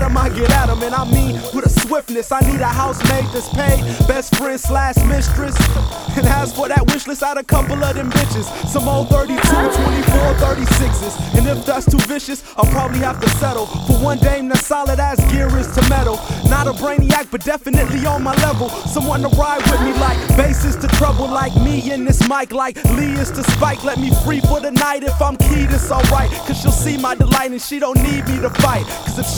'em, I get at 'em, and I mean with a swiftness. I need a housemate that's paid, best friend slash mistress. And as for that wish list, I had a couple of them bitches. Some old 32, 24, 36s. And if that's too vicious, I'll probably have to settle for one dame that's solid as gear is to metal. Not a brainiac, but definitely on my level. Someone to ride with me like bass is to trouble, like me in this mic, like Lee is to Spike. Let me free for the night. If I'm keyed, it's alright, cause she'll see my delight and she don't need me to fight. Cause if